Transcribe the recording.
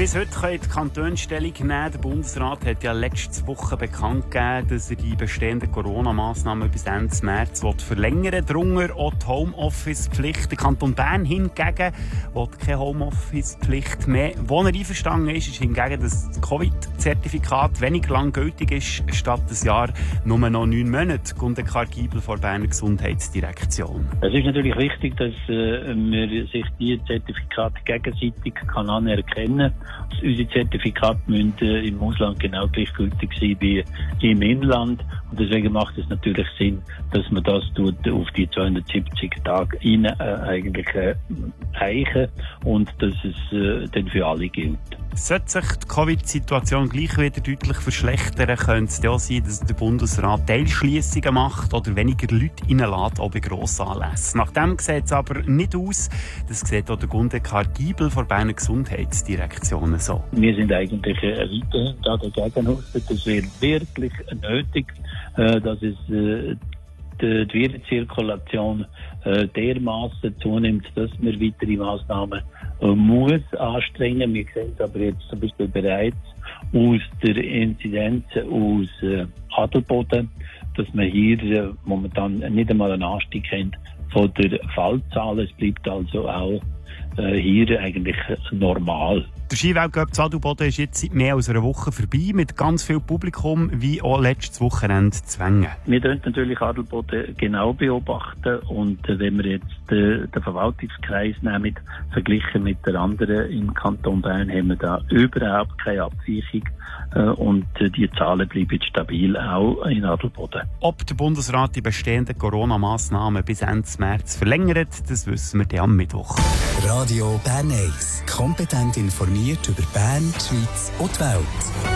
Bis heute können die Kantone Stellung nehmen. Der Bundesrat hat ja letzte Woche bekannt gegeben, dass er die bestehenden Corona-Massnahmen bis Ende März verlängern will. Darunter auch die Homeoffice-Pflicht. Der Kanton Bern hingegen will keine Homeoffice-Pflicht mehr. Wo er einverstanden ist hingegen, dass das Covid-Zertifikat weniger lang gültig ist, statt das Jahr nur noch 9 Monate. Gunde Kargibel von der Berner Gesundheitsdirektion. Es ist natürlich wichtig, dass man sich die Zertifikate gegenseitig kann anerkennen kann. Unsere Zertifikate müssen im Ausland genau gleichgültig sein wie im Inland. Und deswegen macht es natürlich Sinn, dass man das auf die 270 Tage eigentlich eichen und dass es dann für alle gilt. Sollte sich die Covid-Situation gleich wieder deutlich verschlechtern, könnte es auch sein, dass der Bundesrat Teilschliessungen macht oder weniger Leute reinlässt, auch bei Grossanlässen. Nach dem sieht es aber nicht aus. Das sieht auch der Gunde Kargibel von der Berner Gesundheitsdirektion so. Wir sind eigentlich weiterhin dagegen aus. Das wäre wirklich nötig, dass es die Virenzirkulation dermaßen zunimmt, dass man weitere Massnahmen muss anstrengen. Wir sehen es aber jetzt zum Beispiel bereits aus der Inzidenz aus Adelboden, dass wir hier momentan nicht einmal einen Anstieg haben von der Fallzahl. Es bleibt also auch hier eigentlich normal. Der Skiweltcup zu Adelboden ist jetzt seit mehr als einer Woche vorbei, mit ganz viel Publikum, wie auch letztes Wochenende zu Wengen. Wir dürfen natürlich Adelboden genau beobachten und wenn wir jetzt den Verwaltungskreis nehmen, verglichen mit der anderen im Kanton Bern, haben wir da überhaupt keine Abweichung und die Zahlen bleiben stabil, auch in Adelboden. Ob der Bundesrat die bestehenden Corona-Massnahmen bis Ende März verlängert, das wissen wir dann am Mittwoch. Radio Bern 1. Kompetent informiert über Bern, die Schweiz und die Welt.